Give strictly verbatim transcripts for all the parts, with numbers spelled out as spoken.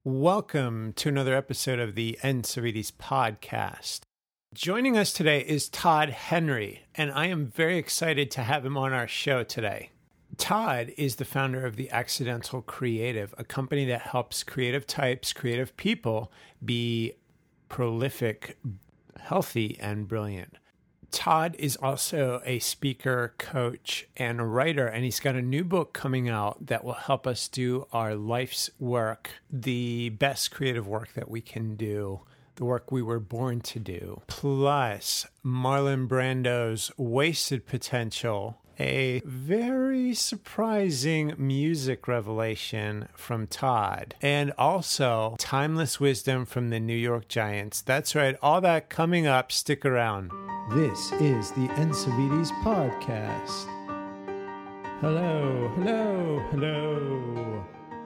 Welcome to another episode of the Encevides podcast. Joining us today is Todd Henry, and I am very excited to have him on our show today. Todd is the founder of The Accidental Creative, a company that helps creative types, creative people be prolific, healthy, and brilliant. Todd is also a speaker, coach, and a writer, and he's got a new book coming out that will help us do our life's work, the best creative work that we can do, the work we were born to do. Plus, Marlon Brando's Wasted Potential, a very surprising music revelation from Todd, and also timeless wisdom from the New York Giants. That's right, all that coming up. Stick around. This is the Encevides podcast. Hello, hello, hello.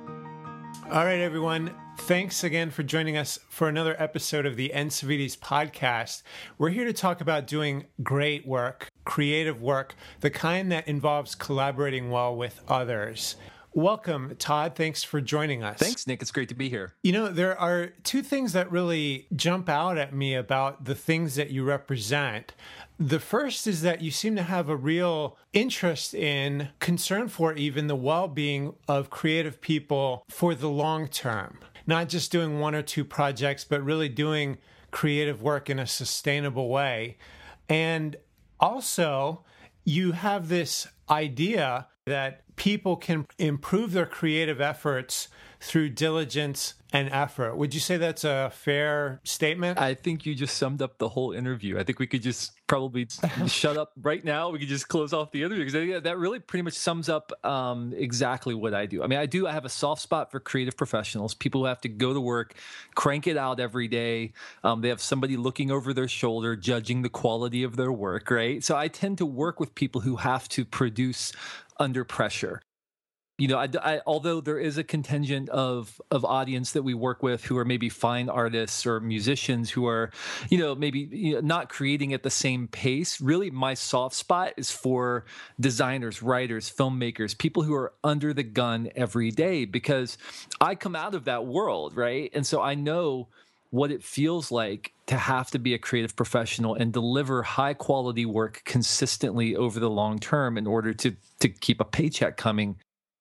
All right, everyone. Thanks again for joining us for another episode of the Encevides podcast. We're here to talk about doing great work, creative work, the kind that involves collaborating well with others. Welcome, Todd. Thanks for joining us. Thanks, Nick. It's great to be here. You know, there are two things that really jump out at me about the things that you represent. The first is that you seem to have a real interest in, concern for even the well-being of creative people for the long term. Not just doing one or two projects, but really doing creative work in a sustainable way. And also, you have this idea that people can improve their creative efforts through diligence and effort. Would you say that's a fair statement? I think you just summed up the whole interview. I think we could just probably shut up right now. We could just close off the interview because I think that really pretty much sums up um, exactly what I do. I mean, I do, I have a soft spot for creative professionals, people who have to go to work, crank it out every day. Um, they have somebody looking over their shoulder, judging the quality of their work, right? So I tend to work with people who have to produce under pressure. You know, I, I, although there is a contingent of of audience that we work with who are maybe fine artists or musicians who are, you know, maybe you know, not creating at the same pace, really my soft spot is for designers, writers, filmmakers, people who are under the gun every day, because I come out of that world, right? And so I know what it feels like to have to be a creative professional and deliver high quality work consistently over the long term in order to to keep a paycheck coming.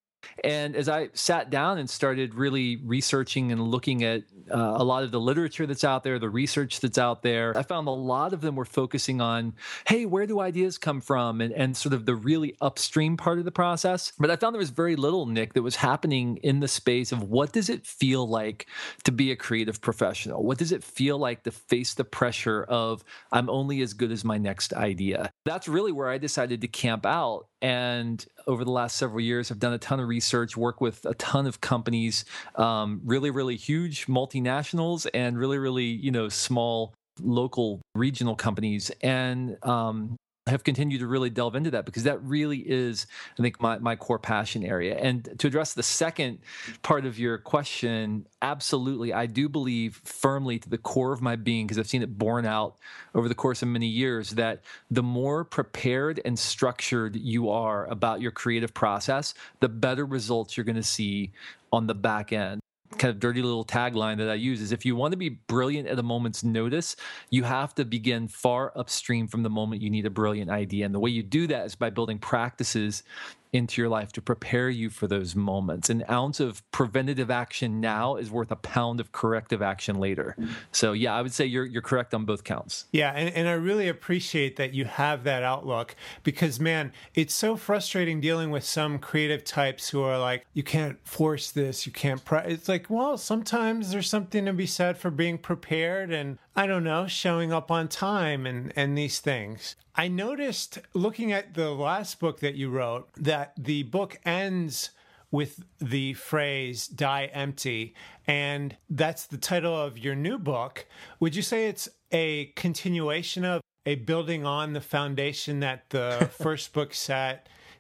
And as I sat down and started really researching and looking at uh, a lot of the literature that's out there, the research that's out there, I found a lot of them were focusing on, hey, where do ideas come from? And, and sort of the really upstream part of the process. But I found there was very little, Nick, that was happening in the space of what does it feel like to be a creative professional? What does it feel like to face the pressure of I'm only as good as my next idea? That's really where I decided to camp out. And over the last several years, I've done a ton of research, work with a ton of companies, um, really, really huge multinationals and really, really, you know, small local regional companies. And um, have continued to really delve into that because that really is, I think, my, my core passion area. And to address the second part of your question, absolutely, I do believe firmly to the core of my being, because I've seen it borne out over the course of many years, that the more prepared and structured you are about your creative process, the better results you're going to see on the back end. Kind of dirty little tagline that I use is if you want to be brilliant at a moment's notice, you have to begin far upstream from the moment you need a brilliant idea. And the way you do that is by building practices into your life to prepare you for those moments. An ounce of preventative action now is worth a pound of corrective action later. So yeah, I would say you're you're correct on both counts. Yeah, and, and I really appreciate that you have that outlook because, man, it's so frustrating dealing with some creative types who are like, you can't force this, you can't... Pre-. It's like, well, sometimes there's something to be said for being prepared and, I don't know, showing up on time and, and these things. I noticed, looking at the last book that you wrote, that the book ends with the phrase, die empty, and that's the title of your new book. Would you say it's a continuation of a building on the foundation that the first book set?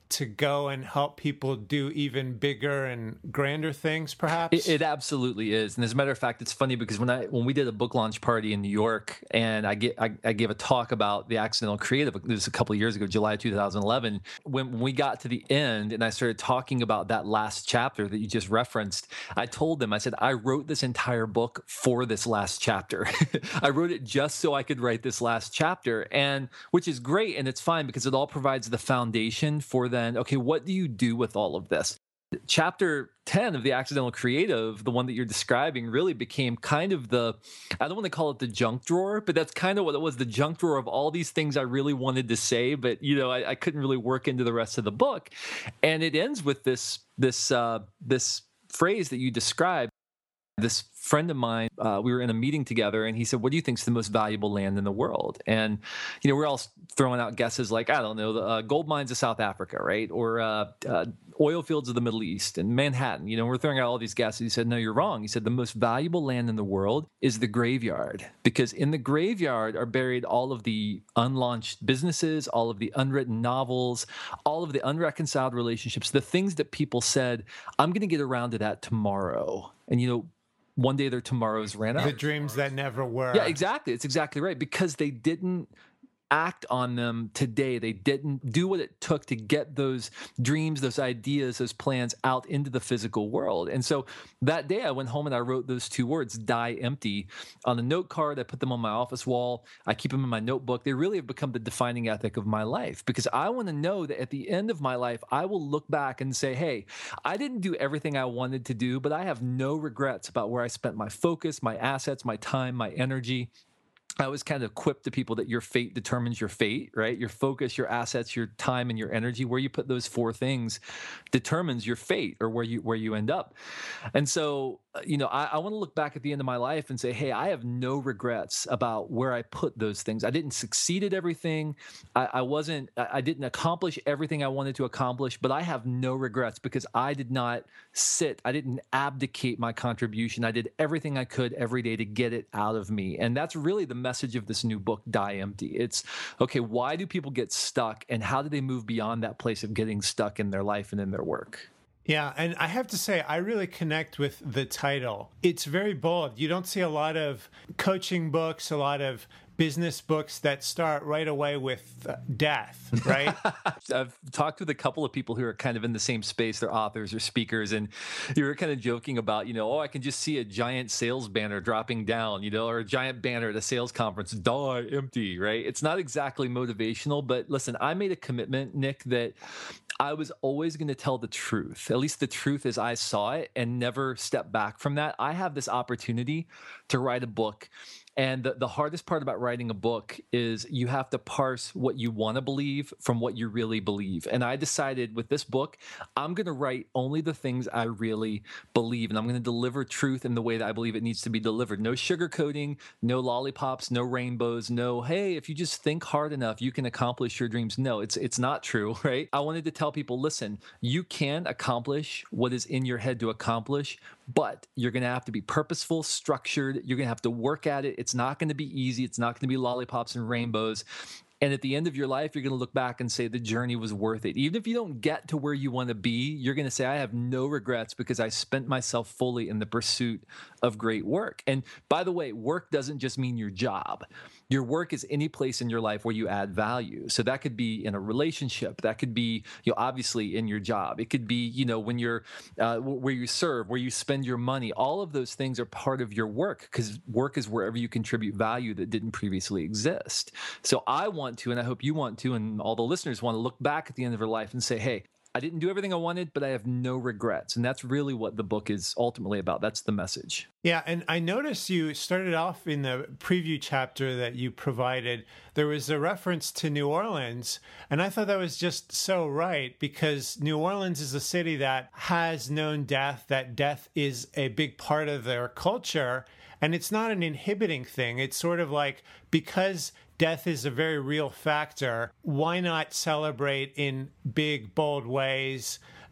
to go and help people do even bigger and grander things, perhaps? It, it absolutely is. And as a matter of fact, it's funny because when I when we did a book launch party in New York, and I get I, I gave a talk about the Accidental Creative, this was a couple of years ago, July two thousand eleven, when, when we got to the end and I started talking about that last chapter that you just referenced, I told them, I said, I wrote this entire book for this last chapter. I wrote it just so I could write this last chapter, and which is great, and it's fine because it all provides the foundation for then, okay, what do you do with all of this? Chapter ten of the Accidental Creative, the one that you're describing, really became kind of the, I don't want to call it the junk drawer, but that's kind of what it was, the junk drawer of all these things I really wanted to say, but you know, I, I couldn't really work into the rest of the book. And it ends with this, this, uh, this phrase that you described. This friend of mine, uh, we were in a meeting together, and he said, what do you think is the most valuable land in the world? And, you know, we're all throwing out guesses like, I don't know, the uh, gold mines of South Africa, right? Or uh, uh, oil fields of the Middle East and Manhattan. You know, we're throwing out all these guesses. He said, no, you're wrong. He said, the most valuable land in the world is the graveyard, because in the graveyard are buried all of the unlaunched businesses, all of the unwritten novels, all of the unreconciled relationships, the things that people said, I'm going to get around to that tomorrow. And, you know, one day their tomorrows ran out. The dreams that never were. Yeah, exactly. It's exactly right. Because they didn't act on them today. They didn't do what it took to get those dreams, those ideas, those plans out into the physical world. And so that day I went home and I wrote those two words, die empty, on a note card. I put them on my office wall. I keep them in my notebook. They really have become the defining ethic of my life, because I want to know that at the end of my life, I will look back and say, hey, I didn't do everything I wanted to do, but I have no regrets about where I spent my focus, my assets, my time, my energy. I always kind of quip to people that your fate determines your fate, right? Your focus, your assets, your time, and your energy, where you put those four things determines your fate, or where you where you end up. And so, you know, I, I want to look back at the end of my life and say, hey, I have no regrets about where I put those things. I didn't succeed at everything. I, I wasn't, I didn't accomplish everything I wanted to accomplish, but I have no regrets because I did not sit, I didn't abdicate my contribution. I did everything I could every day to get it out of me. And that's really the message of this new book, Die Empty. It's, okay, why do people get stuck, and how do they move beyond that place of getting stuck in their life and in their work? Yeah, and I have to say, I really connect with the title. It's very bold. You don't see a lot of coaching books, a lot of business books that start right away with uh, death, right? I've talked with a couple of people who are kind of in the same space. They're authors or speakers, and you were kind of joking about, you know, oh, I can just see a giant sales banner dropping down, you know, or a giant banner at a sales conference, die empty, right? It's not exactly motivational, but listen, I made a commitment, Nick, that I was always going to tell the truth, at least the truth as I saw it, and never step back from that. I have this opportunity to write a book. And the, the hardest part about writing a book is you have to parse what you want to believe from what you really believe. And I decided with this book, I'm going to write only the things I really believe. And I'm going to deliver truth in the way that I believe it needs to be delivered. No sugarcoating, no lollipops, no rainbows, no, hey, if you just think hard enough, you can accomplish your dreams. No, it's it's not true, right? I wanted to tell people, listen, you can accomplish what is in your head to accomplish, but you're going to have to be purposeful, structured. You're going to have to work at it. It's not going to be easy. It's not going to be lollipops and rainbows. And at the end of your life, you're going to look back and say the journey was worth it. Even if you don't get to where you want to be, you're going to say, I have no regrets because I spent myself fully in the pursuit of great work. And by the way, work doesn't just mean your job. Your work is any place in your life where you add value. So that could be in a relationship. That could be, you know, obviously in your job. It could be, you know, when you're, uh, where you serve, where you spend your money. All of those things are part of your work, because work is wherever you contribute value that didn't previously exist. So I want to, and I hope you want to, and all the listeners want to look back at the end of their life and say, hey, I didn't do everything I wanted, but I have no regrets. And that's really what the book is ultimately about. That's the message. Yeah, and I noticed you started off in the preview chapter that you provided. There was a reference to New Orleans, and I thought that was just so right, because New Orleans is a city that has known death, that death is a big part of their culture, and it's not an inhibiting thing. It's sort of like, because death is a very real factor, why not celebrate in big, bold ways?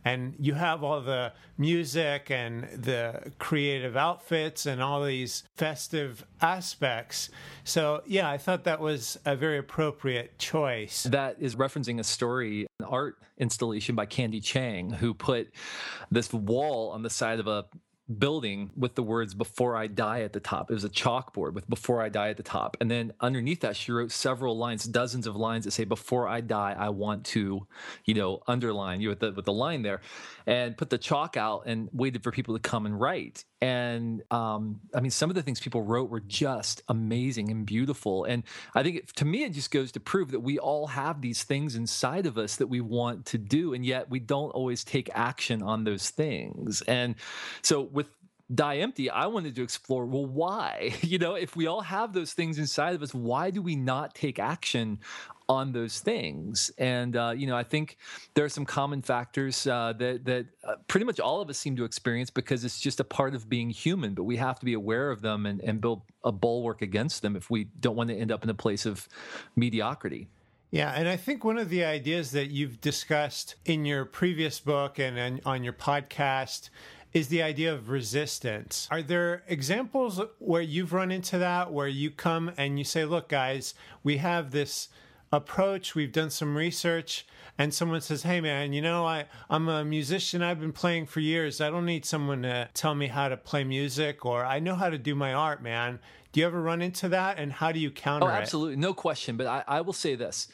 and you have all the music and the creative outfits and all these festive aspects. So yeah, I thought that was a very appropriate choice. That is referencing a story, an art installation by Candy Chang, who put this wall on the side of a building with the words "Before I Die" at the top. It was a chalkboard with "Before I Die" at the top. And then underneath that, she wrote several lines, dozens of lines that say, "Before I die, I want to," you know, underline you with the, with the line there, and put the chalk out and waited for people to come and write. And um, I mean, some of the things people wrote were just amazing and beautiful. And I think it, to me, it just goes to prove that we all have these things inside of us that we want to do, and yet we don't always take action on those things. And so with Die Empty, I wanted to explore, well, why? You know, if we all have those things inside of us, why do we not take action on those things? And, uh, you know, I think there are some common factors uh, that, that uh, pretty much all of us seem to experience because it's just a part of being human, but we have to be aware of them and, and build a bulwark against them if we don't want to end up in a place of mediocrity. Yeah, and I think one of the ideas that you've discussed in your previous book and, and on your podcast is the idea of resistance. Are there examples where you've run into that, where you come and you say, look, guys, we have this approach, we've done some research, and someone says, hey, man, you know, I, I'm a musician, I've been playing for years, I don't need someone to tell me how to play music, or I know how to do my art, man. Do you ever run into that, and how do you counter it? Oh, absolutely, no question, but I, I will say this.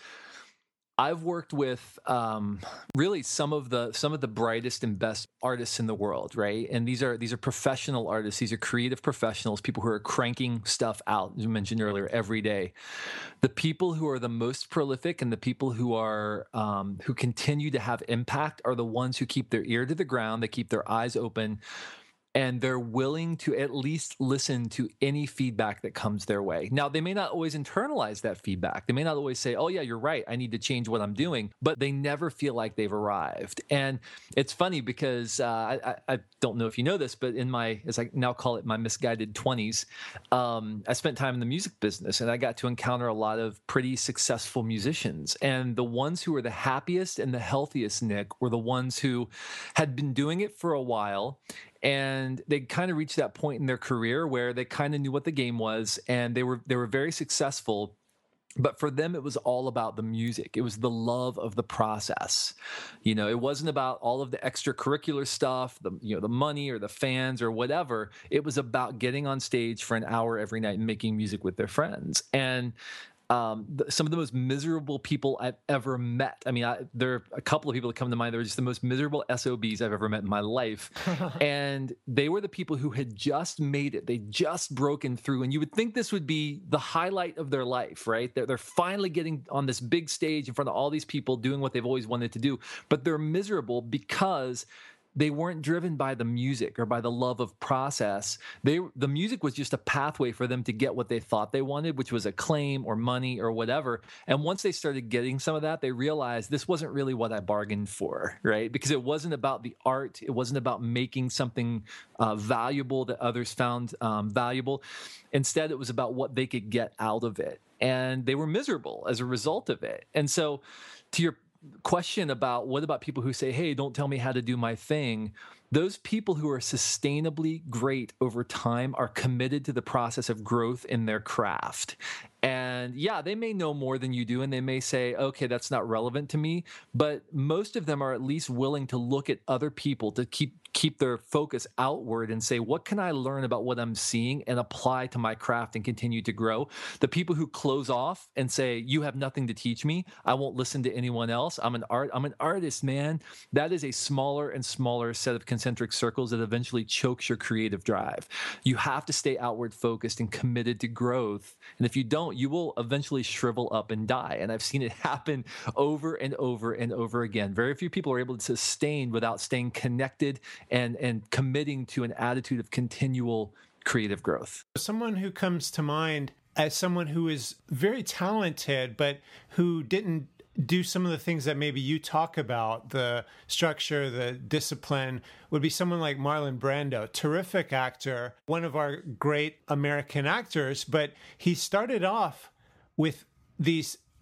I've worked with um, really some of the some of the brightest and best artists in the world, right? And these are these are professional artists. These are creative professionals, people who are cranking stuff out, as you mentioned earlier, every day. The people who are the most prolific and the people who are um, who continue to have impact are the ones who keep their ear to the ground. They keep their eyes open. And they're willing to at least listen to any feedback that comes their way. Now, they may not always internalize that feedback. They may not always say, oh, yeah, you're right, I need to change what I'm doing. But they never feel like they've arrived. And it's funny because uh, I, I don't know if you know this, but in my, as I now call it, my misguided twenties, um, I spent time in the music business. And I got to encounter a lot of pretty successful musicians. And the ones who were the happiest and the healthiest, Nick, were the ones who had been doing it for a while. And they kind of reached that point in their career where they kind of knew what the game was, and they were they were very successful. But for them, it was all about the music. It was the love of the process. You know, it wasn't about all of the extracurricular stuff, the you know the money or the fans or whatever. It was about getting on stage for an hour every night and making music with their friends. And Um, the, some of the most miserable people I've ever met. I mean, I, there are a couple of people that come to mind that were just the most miserable S O Bs I've ever met in my life. And they were the people who had just made it. They just broken through. And you would think this would be the highlight of their life, right? They're, they're finally getting on this big stage in front of all these people doing what they've always wanted to do. But they're miserable because they weren't driven by the music or by the love of process. They, the music was just a pathway for them to get what they thought they wanted, which was acclaim or money or whatever. And once they started getting some of that, they realized this wasn't really what I bargained for, right? Because it wasn't about the art. It wasn't about making something uh, valuable that others found um, valuable. Instead, it was about what they could get out of it. And they were miserable as a result of it. And so to your question about what about people who say, hey, don't tell me how to do my thing. Those people who are sustainably great over time are committed to the process of growth in their craft. And yeah, they may know more than you do, and they may say, okay, that's not relevant to me. But most of them are at least willing to look at other people to keep keep their focus outward and say, what can I learn about what I'm seeing and apply to my craft and continue to grow? The people who close off and say, you have nothing to teach me, I won't listen to anyone else, I'm an art, I'm an artist, man. That is a smaller and smaller set of concentric circles that eventually chokes your creative drive. You have to stay outward focused and committed to growth. And if you don't, you will eventually shrivel up and die. And I've seen it happen over and over and over again. Very few people are able to sustain without staying connected and, and committing to an attitude of continual creative growth. Someone who comes to mind as someone who is very talented, but who didn't do some of the things that maybe you talk about, the structure, the discipline, would be someone like Marlon Brando, terrific actor, one of our great American actors, but he started off with these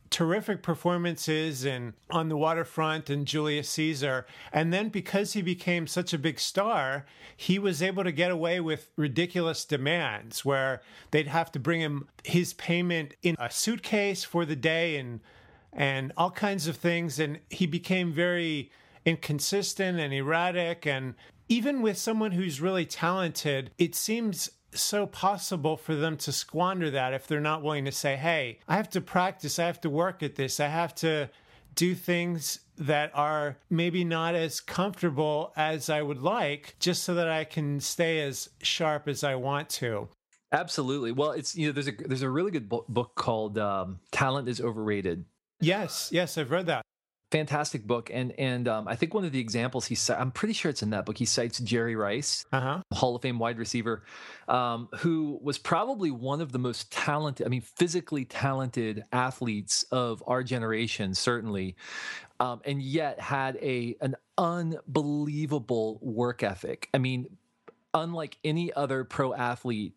terrific performances in On the Waterfront and Julius Caesar. And then because he became such a big star, he was able to get away with ridiculous demands where they'd have to bring him his payment in a suitcase for the day and and all kinds of things. And he became very inconsistent and erratic. And even with someone who's really talented, it seems so possible for them to squander that if they're not willing to say, hey, I have to practice, I have to work at this, I have to do things that are maybe not as comfortable as I would like, just so that I can stay as sharp as I want to. Absolutely. Well, it's, you know, there's a there's a really good book called um, Talent is Overrated. Yes, yes, I've read that. Fantastic book. And and um, I think one of the examples he cites, I'm pretty sure it's in that book, he cites Jerry Rice, uh-huh. Hall of Fame wide receiver, um, who was probably one of the most talented, I mean, physically talented athletes of our generation, certainly, um, and yet had a an unbelievable work ethic. I mean, unlike any other pro athlete,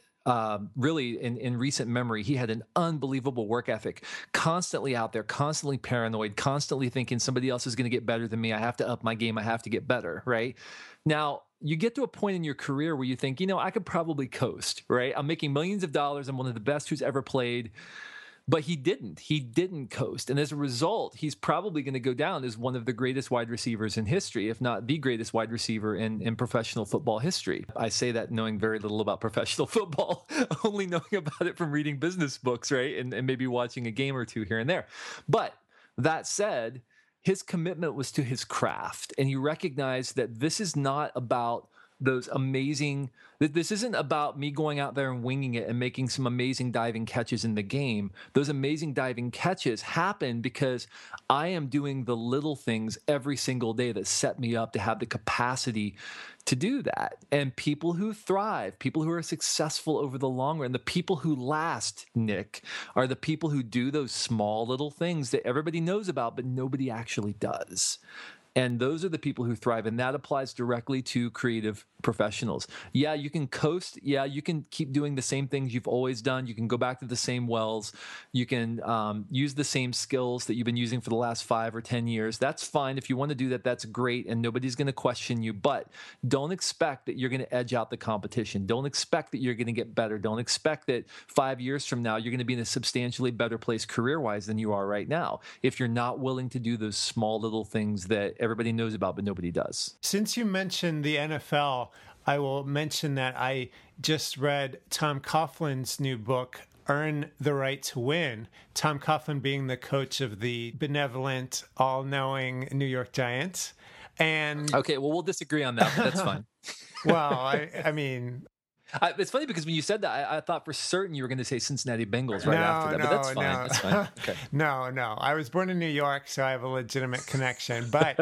Uh, really, in, in recent memory, he had an unbelievable work ethic, constantly out there, constantly paranoid, constantly thinking somebody else is going to get better than me. I have to up my game. I have to get better, right? Now, you get to a point in your career where you think, you know, I could probably coast, right? I'm making millions of dollars. I'm one of the best who's ever played. But he didn't. He didn't coast. And as a result, he's probably going to go down as one of the greatest wide receivers in history, if not the greatest wide receiver in, in professional football history. I say that knowing very little about professional football, only knowing about it from reading business books, right? And, and maybe watching a game or two here and there. But that said, his commitment was to his craft. And he recognized that this is not about those amazing, this isn't about me going out there and winging it and making some amazing diving catches in the game. Those amazing diving catches happen because I am doing the little things every single day that set me up to have the capacity to do that. And people who thrive, people who are successful over the long run, the people who last, Nick, are the people who do those small little things that everybody knows about, but nobody actually does. And those are the people who thrive. And that applies directly to creative professionals. Yeah, you can coast. Yeah, you can keep doing the same things you've always done. You can go back to the same wells. You can um, use the same skills that you've been using for the last five or ten years. That's fine. If you want to do that, that's great. And nobody's going to question you. But don't expect that you're going to edge out the competition. Don't expect that you're going to get better. Don't expect that five years from now, you're going to be in a substantially better place career-wise than you are right now, if you're not willing to do those small little things that everybody knows about, but nobody does. Since you mentioned the N F L, I will mention that I just read Tom Coughlin's new book, Earn the Right to Win. Tom Coughlin being the coach of the benevolent, all-knowing New York Giants. And okay, well, we'll disagree on that, but that's fine. Well, I, I mean... I, it's funny because when you said that, I, I thought for certain you were going to say Cincinnati Bengals right no, after that, no, but that's fine. No. That's fine. Okay. no, no. I was born in New York, so I have a legitimate connection. But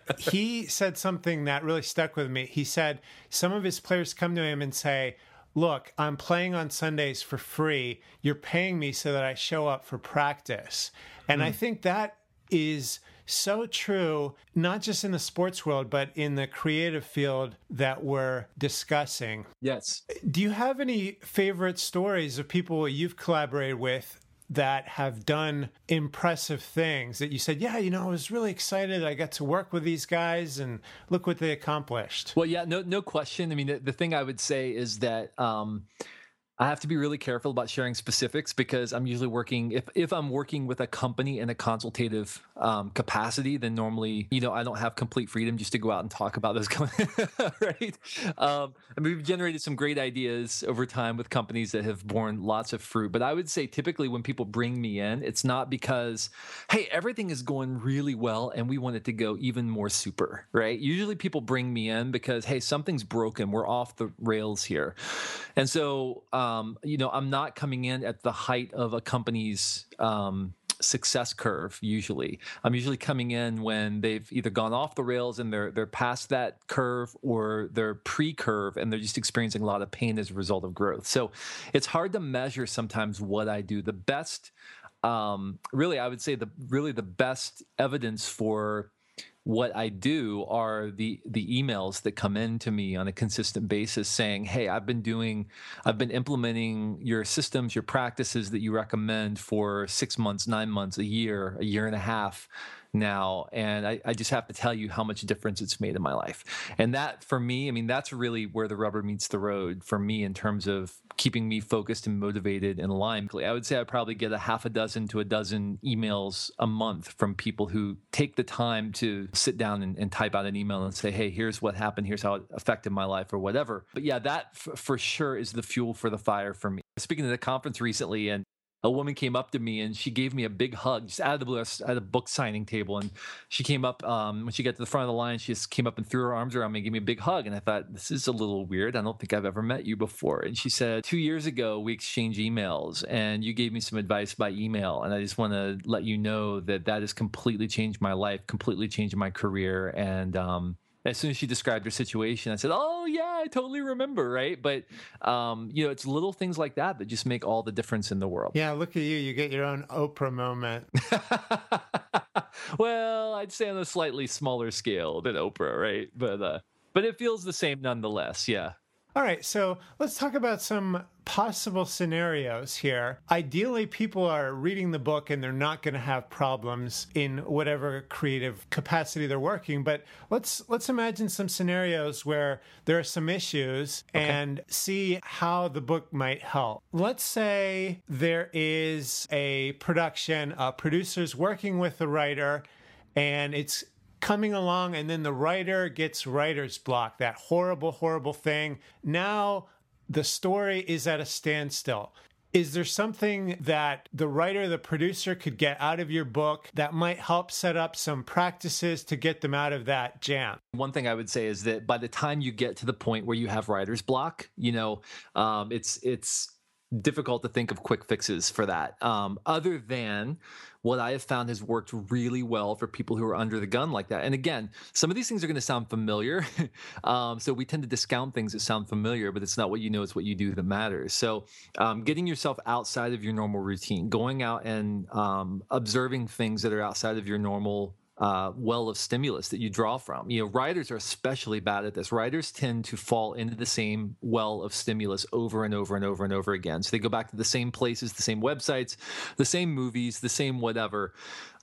he said something that really stuck with me. He said some of his players come to him and say, look, I'm playing on Sundays for free. You're paying me so that I show up for practice. And mm. I think that is so true, not just in the sports world, but in the creative field that we're discussing. Yes. Do you have any favorite stories of people you've collaborated with that have done impressive things that you said, yeah, you know, I was really excited. I got to work with these guys and look what they accomplished? Well, yeah, no, no question. I mean, the, the thing I would say is that, um, I have to be really careful about sharing specifics because I'm usually working, if, if I'm working with a company in a consultative um, capacity, then normally, you know, I don't have complete freedom just to go out and talk about those companies, right? Um, I mean, we've generated some great ideas over time with companies that have borne lots of fruit. But I would say typically when people bring me in, it's not because, hey, everything is going really well and we want it to go even more super, right? Usually people bring me in because, hey, something's broken. We're off the rails here. And so, um, Um, you know, I'm not coming in at the height of a company's um, success curve. Usually, I'm usually coming in when they've either gone off the rails and they're they're past that curve, or they're pre-curve and they're just experiencing a lot of pain as a result of growth. So, it's hard to measure sometimes what I do. The best, um, really, I would say the really the best evidence for what I do are the the emails that come in to me on a consistent basis saying, hey, I've been doing, I've been implementing your systems, your practices that you recommend for six months, nine months, a year, a year and a half now. And I, I just have to tell you how much difference it's made in my life. And that for me, I mean, that's really where the rubber meets the road for me in terms of keeping me focused and motivated and aligned. I would say I probably get a half a dozen to a dozen emails a month from people who take the time to sit down and, and type out an email and say, hey, here's what happened. Here's how it affected my life or whatever. But yeah, that f- for sure is the fuel for the fire for me. Speaking at a conference recently, and a woman came up to me and she gave me a big hug just out of the blue at a book signing table. And she came up, um, when she got to the front of the line, she just came up and threw her arms around me and gave me a big hug. And I thought, this is a little weird. I don't think I've ever met you before. And she said, two years ago, we exchanged emails and you gave me some advice by email. And I just want to let you know that that has completely changed my life, completely changed my career. And, um, as soon as she described her situation, I said, oh, yeah, I totally remember, right? But, um, you know, it's little things like that that just make all the difference in the world. Yeah, look at you. You get your own Oprah moment. Well, I'd say on a slightly smaller scale than Oprah, right? But, uh, but it feels the same nonetheless, yeah. All right, so let's talk about some possible scenarios here. Ideally, people are reading the book and they're not going to have problems in whatever creative capacity they're working. But let's let's imagine some scenarios where there are some issues okay. and see how the book might help. Let's say there is a production, a producer's working with a writer, and it's coming along, and then the writer gets writer's block, that horrible, horrible thing. Now the story is at a standstill. Is there something that the writer, the producer could get out of your book that might help set up some practices to get them out of that jam? One thing I would say is that by the time you get to the point where you have writer's block, you know, um, it's it's difficult to think of quick fixes for that. Um, other than what I have found has worked really well for people who are under the gun like that. And again, some of these things are going to sound familiar. um, so we tend to discount things that sound familiar, but it's not what you know, it's what you do that matters. So um, getting yourself outside of your normal routine, going out and um, observing things that are outside of your normal Uh, well of stimulus that you draw from. You know, writers are especially bad at this. Writers tend to fall into the same well of stimulus over and over and over and over again. So they go back to the same places, the same websites, the same movies, the same whatever.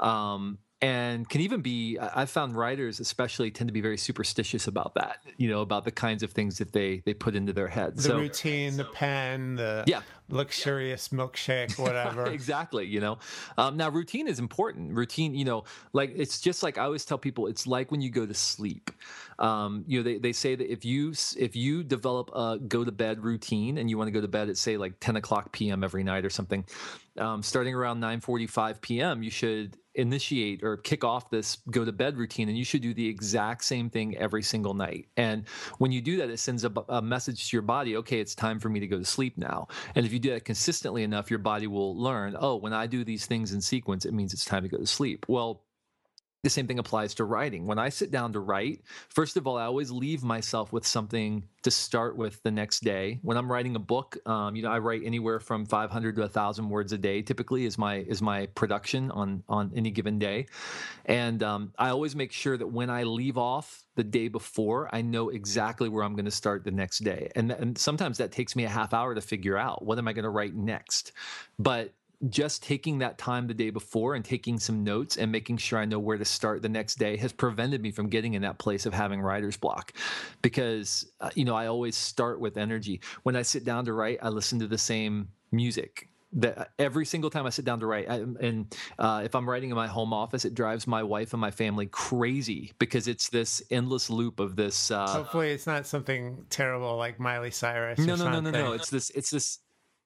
Um, and can even be, I've found writers especially tend to be very superstitious about that, you know, about the kinds of things that they they put into their heads. The so, routine, the pen, the yeah. luxurious milkshake, whatever. Exactly, you know. Um, now, routine is important. Routine, you know, like it's just like I always tell people, it's like when you go to sleep. Um, you know, they, they say that if you if you develop a go to bed routine and you want to go to bed at say like ten o'clock p.m. every night or something, um, starting around nine forty-five p.m., you should initiate or kick off this go to bed routine, and you should do the exact same thing every single night. And when you do that, it sends a, a message to your body, okay, it's time for me to go to sleep now. And if you do that consistently enough, your body will learn, oh, when I do these things in sequence, it means it's time to go to sleep. Well, the same thing applies to writing. When I sit down to write, first of all, I always leave myself with something to start with the next day. When I'm writing a book, um, you know, I write anywhere from five hundred to one thousand words a day. Typically, is my is my production on on any given day, and um, I always make sure that when I leave off the day before, I know exactly where I'm going to start the next day. And and sometimes that takes me a half hour to figure out what am I going to write next, but just taking that time the day before and taking some notes and making sure I know where to start the next day has prevented me from getting in that place of having writer's block, because, uh, you know, I always start with energy. When I sit down to write, I listen to the same music. That every single time I sit down to write, I, and uh, if I'm writing in my home office, it drives my wife and my family crazy because it's this endless loop of this. Uh, Hopefully, it's not something terrible like Miley Cyrus. No, or no, something. no, no, no. It's this. It's this.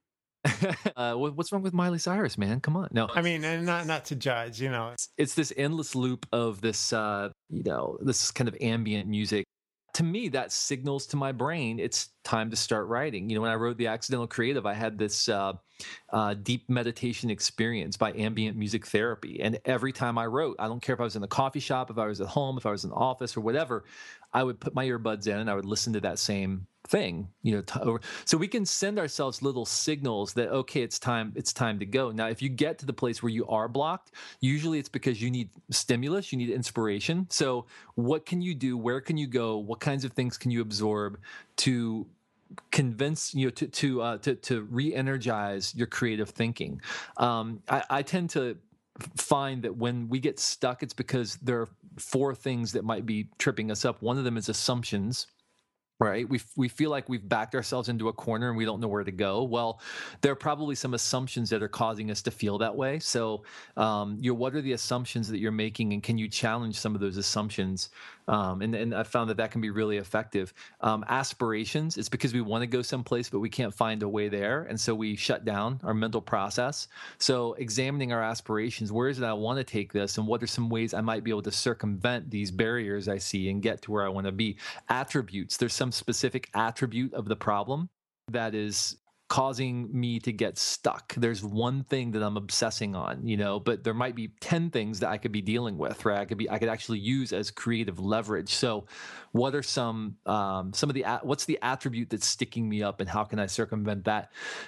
uh, what's wrong with Miley Cyrus, man? Come on. No, I mean, and not not to judge, you know. It's, it's this endless loop of this, uh, you know, this kind of ambient music. To me, that signals to my brain it's time to start writing. You know, when I wrote The Accidental Creative, I had this uh, uh, deep meditation experience by ambient music therapy. And every time I wrote, I don't care if I was in the coffee shop, if I was at home, if I was in the office or whatever, I would put my earbuds in and I would listen to that same thing, you know, to, so we can send ourselves little signals that, okay, it's time, it's time to go. Now, if you get to the place where you are blocked, usually it's because you need stimulus, you need inspiration. So what can you do? Where can you go? What kinds of things can you absorb to convince you know, to to uh, to to re-energize your creative thinking? Um, I, I tend to find that when we get stuck, it's because there are four things that might be tripping us up. One of them is assumptions. Right. We we feel like we've backed ourselves into a corner and we don't know where to go. Well, there are probably some assumptions that are causing us to feel that way. So, um, you know, what are the assumptions that you're making, and can you challenge some of those assumptions? Um, and, and I found that that can be really effective. Um, aspirations, it's because we want to go someplace, but we can't find a way there. And so we shut down our mental process. So examining our aspirations, where is it I want to take this? And what are some ways I might be able to circumvent these barriers I see and get to where I want to be? Attributes, there's some specific attribute of the problem that is causing me to get stuck. There's one thing that I'm obsessing on, you know, but there might be ten things that I could be dealing with, right? I could be, I could actually use as creative leverage. So what are some, um, some of the, what's the attribute that's sticking me up and how can I circumvent that?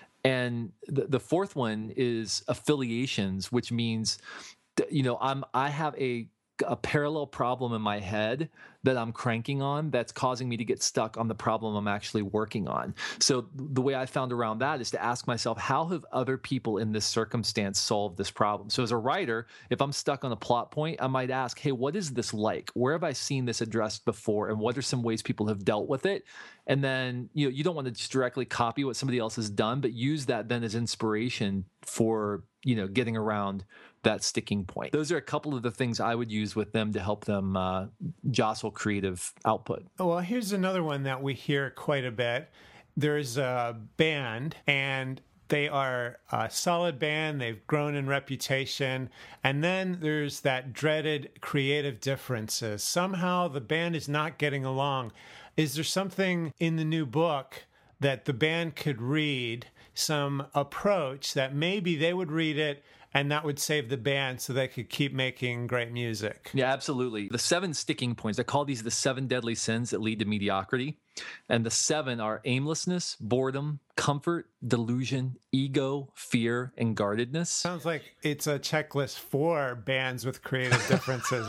And the, the fourth one is affiliations, which means, you know, I'm, I have a, a parallel problem in my head that I'm cranking on that's causing me to get stuck on the problem I'm actually working on. So the way I found around that is to ask myself, how have other people in this circumstance solved this problem? So as a writer, if I'm stuck on a plot point, I might ask, hey, what is this like? Where have I seen this addressed before? And what are some ways people have dealt with it? And then, you know, you don't want to just directly copy what somebody else has done, but use that then as inspiration for, you know, getting around that sticking point. Those are a couple of the things I would use with them to help them uh, jostle creative output. Well, here's another one that we hear quite a bit. There's a band, and they are a solid band. They've grown in reputation. And then there's that dreaded creative differences. Somehow the band is not getting along. Is there something in the new book that the band could read, some approach that maybe they would read it and that would save the band so they could keep making great music? Yeah, absolutely. The seven sticking points, I call these the seven deadly sins that lead to mediocrity. And the seven are aimlessness, boredom, comfort, delusion, ego, fear, and guardedness. Sounds like it's a checklist for bands with creative differences.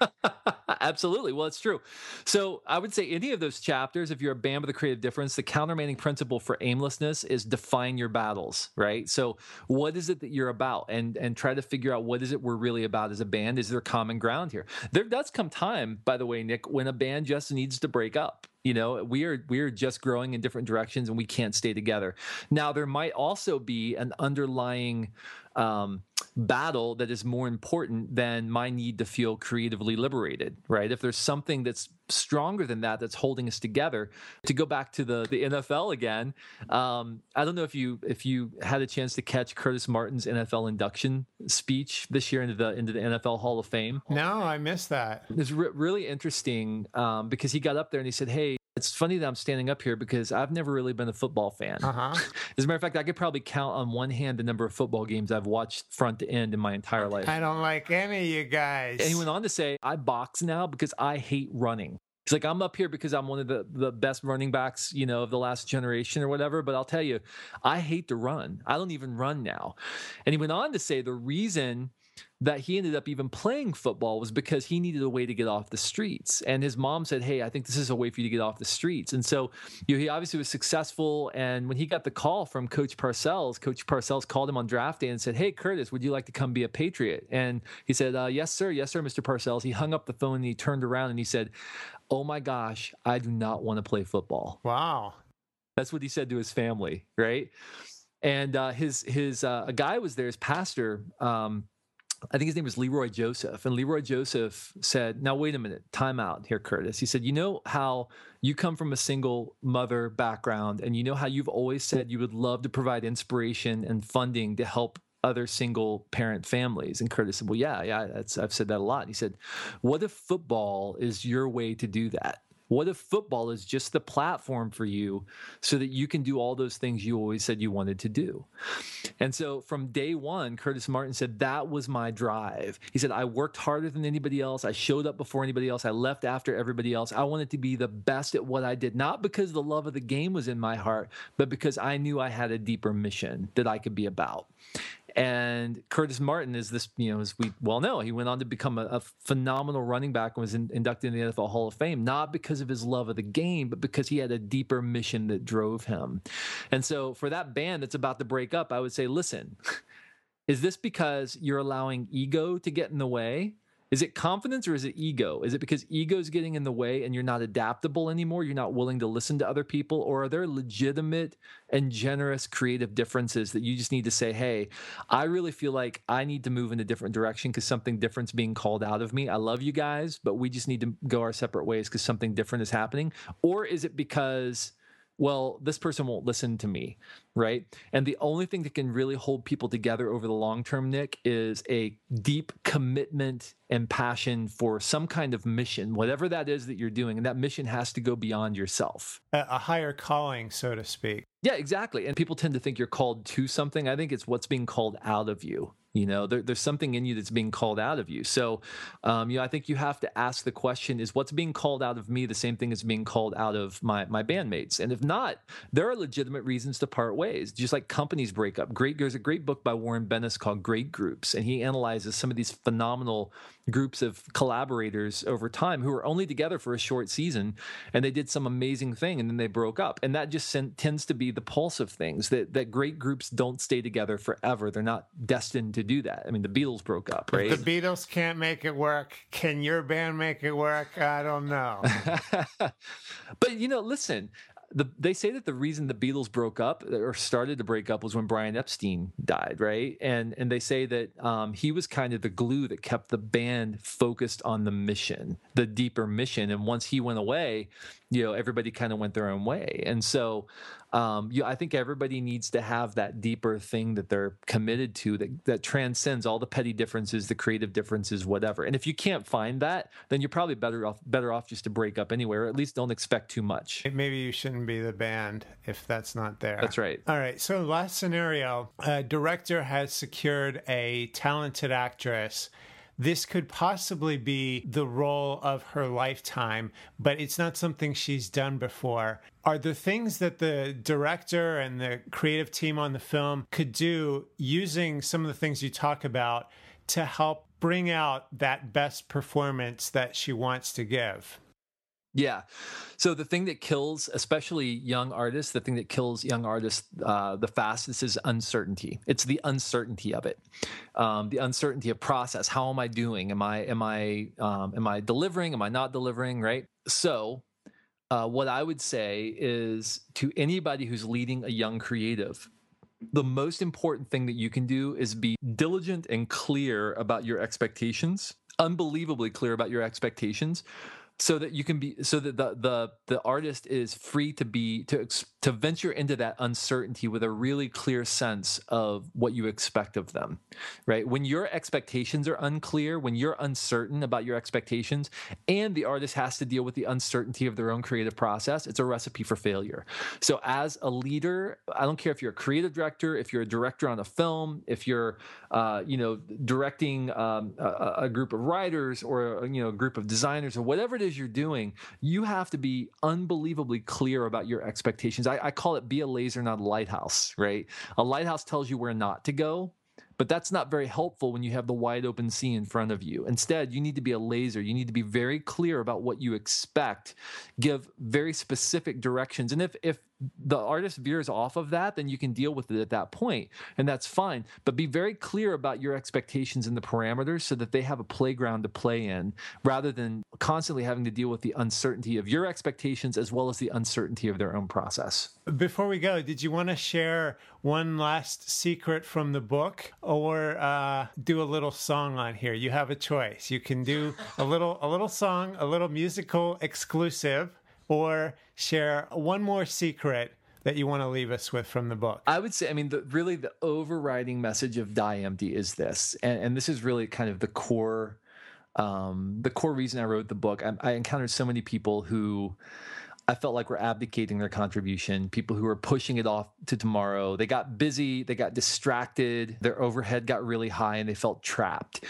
Absolutely. Well, it's true. So I would say any of those chapters, if you're a band with a creative difference, the countermanding principle for aimlessness is define your battles, right? So what is it that you're about? And and try to figure out what is it we're really about as a band. Is there common ground here? There does come time, by the way, Nick, when a band just needs to break up. You know, we are we are just growing in different directions and we can't stay together. Now, there might also be an underlying um, battle that is more important than my need to feel creatively liberated, right? If there's something that's stronger than that that's holding us together. To go back to the the N F L again, um, I don't know if you if you had a chance to catch Curtis Martin's N F L induction speech this year into the into the N F L Hall of Fame. No, I missed that. It's re- really interesting um, because he got up there and he said, "Hey, it's funny that I'm standing up here because I've never really been a football fan. Uh-huh. As a matter of fact, I could probably count on one hand the number of football games I've watched front to end in my entire life. I don't like any of you guys." And he went on to say, I box now because I hate running. He's like, I'm up here because I'm one of the, the best running backs, you know, of the last generation or whatever. But I'll tell you, I hate to run. I don't even run now. And he went on to say the reason that he ended up even playing football was because he needed a way to get off the streets. And his mom said, hey, I think this is a way for you to get off the streets. And so you know, he obviously was successful. And when he got the call from Coach Parcells, Coach Parcells called him on draft day and said, hey, Curtis, would you like to come be a Patriot? And he said, uh, yes, sir. Yes, sir, Mister Parcells. He hung up the phone and he turned around and he said, oh my gosh, I do not want to play football. Wow. That's what he said to his family, right? And uh, his, his uh, a guy was there, his pastor, um, I think his name was Leroy Joseph. And Leroy Joseph said, now, wait a minute, time out here, Curtis. He said, you know how you come from a single mother background and you know how you've always said you would love to provide inspiration and funding to help other single parent families. And Curtis said, well, yeah, yeah, that's, I've said that a lot. And he said, what if football is your way to do that? What if football is just the platform for you so that you can do all those things you always said you wanted to do? And so from day one, Curtis Martin said, that was my drive. He said, I worked harder than anybody else. I showed up before anybody else. I left after everybody else. I wanted to be the best at what I did, not because the love of the game was in my heart, but because I knew I had a deeper mission that I could be about. And Curtis Martin is this, you know, as we well know, he went on to become a, a phenomenal running back and was in, inducted in the N F L Hall of Fame, not because of his love of the game, but because he had a deeper mission that drove him. And so for that band that's about to break up, I would say, listen, is this because you're allowing ego to get in the way? Is it confidence or is it ego? Is it because ego is getting in the way and you're not adaptable anymore? You're not willing to listen to other people? Or are there legitimate and generous creative differences that you just need to say, hey, I really feel like I need to move in a different direction because something different's being called out of me. I love you guys, but we just need to go our separate ways because something different is happening? Or is it because, well, this person won't listen to me, right? And the only thing that can really hold people together over the long term, Nick, is a deep commitment and passion for some kind of mission, whatever that is that you're doing. And that mission has to go beyond yourself. A, a higher calling, so to speak. Yeah, exactly. And people tend to think you're called to something. I think it's what's being called out of you. You know, there, there's something in you that's being called out of you. So, um, you know, I think you have to ask the question, is what's being called out of me the same thing as being called out of my my bandmates? And if not, there are legitimate reasons to part ways, just like companies break up. Great, there's a great book by Warren Bennis called Great Groups, and he analyzes some of these phenomenal groups of collaborators over time who were only together for a short season, and they did some amazing thing, and then they broke up. And that just sen- tends to be the pulse of things, that, that great groups don't stay together forever. They're not destined to do that. I mean, the Beatles broke up, right? If the Beatles can't make it work, can your band make it work? I don't know. But, you know, listen, the, they say that the reason the Beatles broke up or started to break up was when Brian Epstein died, right? And and they say that um, he was kind of the glue that kept the band focused on the mission, the deeper mission. And once he went away, you know, everybody kind of went their own way. And so, um, you know, I think everybody needs to have that deeper thing that they're committed to that, that transcends all the petty differences, the creative differences, whatever. And if you can't find that, then you're probably better off better off just to break up anyway, or at least don't expect too much. Maybe you shouldn't be the band if that's not there. That's right. All right. So last scenario, a director has secured a talented actress. This could possibly be the role of her lifetime, but it's not something she's done before. Are there things that the director and the creative team on the film could do using some of the things you talk about to help bring out that best performance that she wants to give? Yeah. So the thing that kills, especially young artists, the thing that kills young artists uh, the fastest is uncertainty. It's the uncertainty of it, um, the uncertainty of process. How am I doing? Am I am I um, am I delivering? Am I not delivering? Right. So uh, what I would say is to anybody who's leading a young creative, the most important thing that you can do is be diligent and clear about your expectations, unbelievably clear about your expectations. So that you can be, so that the the the artist is free to be to to venture into that uncertainty with a really clear sense of what you expect of them, right? When your expectations are unclear, when you're uncertain about your expectations, and the artist has to deal with the uncertainty of their own creative process, it's a recipe for failure. So as a leader, I don't care if you're a creative director, if you're a director on a film, if you're uh, you know directing um, a, a group of writers or you know a group of designers or whatever it is you're doing, you have to be unbelievably clear about your expectations. I, I call it be a laser, not a lighthouse, right? A lighthouse tells you where not to go, but that's not very helpful when you have the wide open sea in front of you. Instead, you need to be a laser. You need to be very clear about what you expect, give very specific directions. And if if the artist veers off of that, then you can deal with it at that point, and that's fine. But be very clear about your expectations and the parameters so that they have a playground to play in, rather than constantly having to deal with the uncertainty of your expectations as well as the uncertainty of their own process. Before we go, did you want to share one last secret from the book, or uh, do a little song on here? You have a choice. You can do a little a little song, a little musical exclusive, or share one more secret that you want to leave us with from the book. I would say, I mean, the, really the overriding message of Die Empty is this, and, and this is really kind of the core Um, the core reason I wrote the book, I, I encountered so many people who I felt like were abdicating their contribution, people who were pushing it off to tomorrow. They got busy, they got distracted, their overhead got really high, and they felt trapped.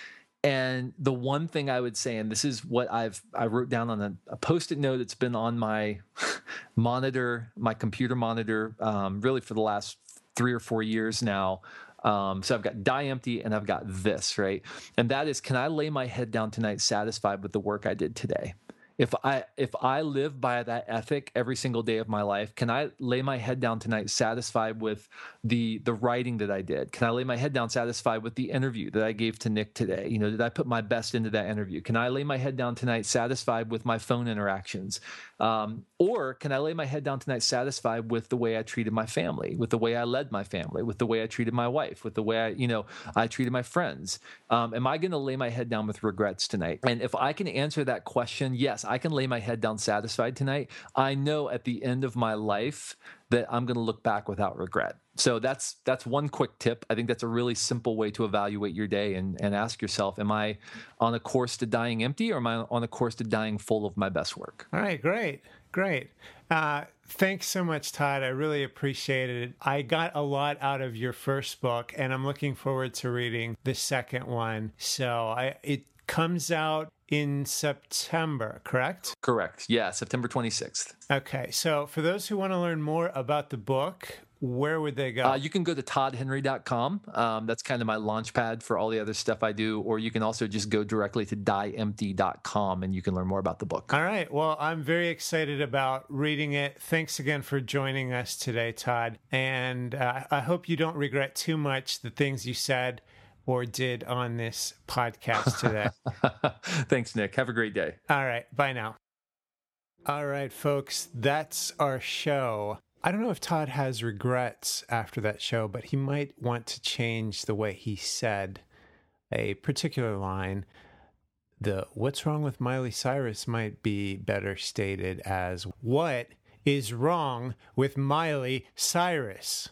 And the one thing I would say, and this is what I've I wrote down on a, a post-it note that's been on my monitor, my computer monitor, um, really for the last three or four years now. Um, so I've got Die Empty and I've got this, right? And that is, can I lay my head down tonight satisfied with the work I did today? If I if I live by that ethic every single day of my life, can I lay my head down tonight satisfied with the the writing that I did? Can I lay my head down satisfied with the interview that I gave to Nick today? You know, did I put my best into that interview? Can I lay my head down tonight satisfied with my phone interactions? Um, or can I lay my head down tonight satisfied with the way I treated my family, with the way I led my family, with the way I treated my wife, with the way I, you know, I treated my friends? Um, am I going to lay my head down with regrets tonight? And if I can answer that question, yes, I can lay my head down satisfied tonight. I know at the end of my life that I'm going to look back without regret. So that's that's one quick tip. I think that's a really simple way to evaluate your day and, and ask yourself, am I on a course to dying empty, or am I on a course to dying full of my best work? All right, great, great. Uh, thanks so much, Todd. I really appreciated it. I got a lot out of your first book, and I'm looking forward to reading the second one. So I it comes out in September, correct? Correct. Yeah, September twenty-sixth. Okay. So for those who want to learn more about the book, where would they go? Uh, you can go to todd henry dot com. Um, that's kind of my launch pad for all the other stuff I do. Or you can also just go directly to die empty dot com and you can learn more about the book. All right. Well, I'm very excited about reading it. Thanks again for joining us today, Todd. And uh, I hope you don't regret too much the things you said or did on this podcast today. Thanks, Nick. Have a great day. All right. Bye now. All right, folks. That's our show. I don't know if Todd has regrets after that show, but he might want to change the way he said a particular line. The "what's wrong with Miley Cyrus" might be better stated as "what is wrong with Miley Cyrus?"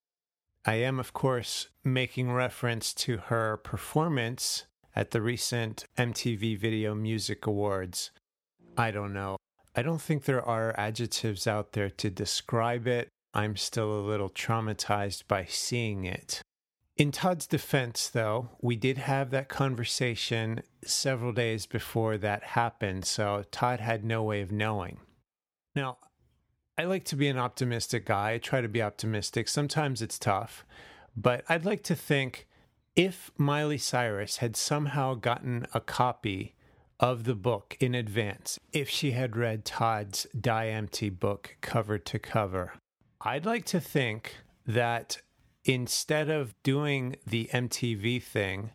I am, of course, making reference to her performance at the recent M T V Video Music Awards. I don't know. I don't think there are adjectives out there to describe it. I'm still a little traumatized by seeing it. In Todd's defense, though, we did have that conversation several days before that happened, so Todd had no way of knowing. Now, I like to be an optimistic guy. I try to be optimistic. Sometimes it's tough, but I'd like to think if Miley Cyrus had somehow gotten a copy of the book in advance, if she had read Todd's Die Empty book cover to cover, I'd like to think that instead of doing the M T V thing,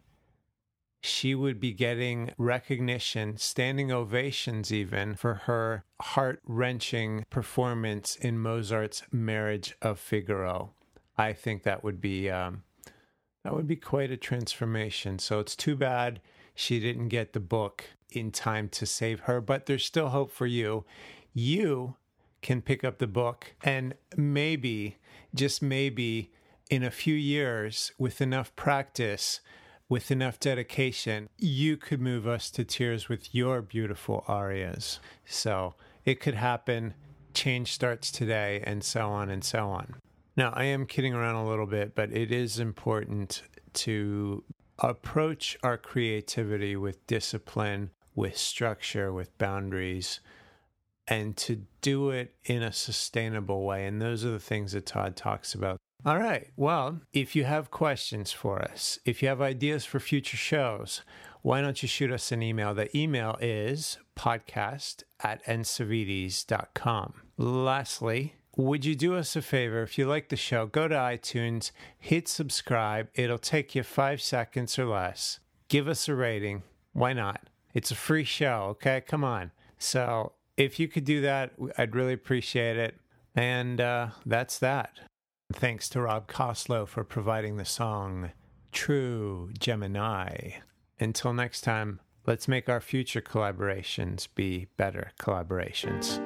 she would be getting recognition, standing ovations even, for her heart-wrenching performance in Mozart's Marriage of Figaro. I think that would be um, that would be quite a transformation. So it's too bad she didn't get the book in time to save her, but there's still hope for you. You can pick up the book, and maybe, just maybe, in a few years, with enough practice, with enough dedication, you could move us to tears with your beautiful arias. So it could happen. Change starts today, and so on and so on. Now, I am kidding around a little bit, but it is important to approach our creativity with discipline, with structure, with boundaries, and to do it in a sustainable way. And those are the things that Todd talks about. All right. Well, if you have questions for us, if you have ideas for future shows, why don't you shoot us an email? The email is podcast at encevides dot com. Lastly, would you do us a favor? If you like the show, go to iTunes, hit subscribe. It'll take you five seconds or less. Give us a rating. Why not? It's a free show, okay? Come on. So if you could do that, I'd really appreciate it. And uh, that's that. Thanks to Rob Koslow for providing the song True Gemini. Until next time, let's make our future collaborations be better collaborations.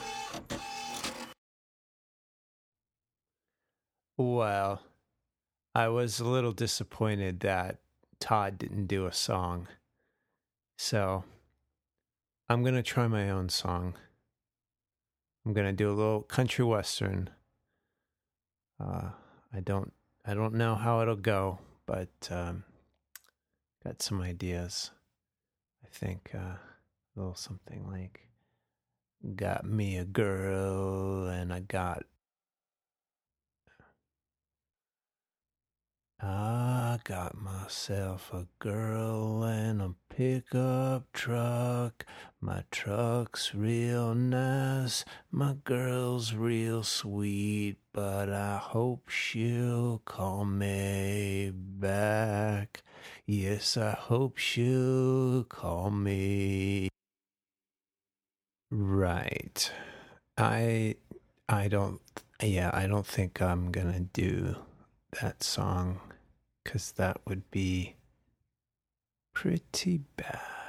Well, I was a little disappointed that Todd didn't do a song. So I'm going to try my own song. I'm going to do a little country western. Uh, I don't I don't know how it'll go, but um, got some ideas. I think uh, a little something like, got me a girl and I got I got myself a girl and a pickup truck. My truck's real nice, my girl's real sweet, but I hope she'll call me back. Yes, I hope she'll call me. Right. I I don't yeah, I don't think I'm gonna do that song, because that would be pretty bad.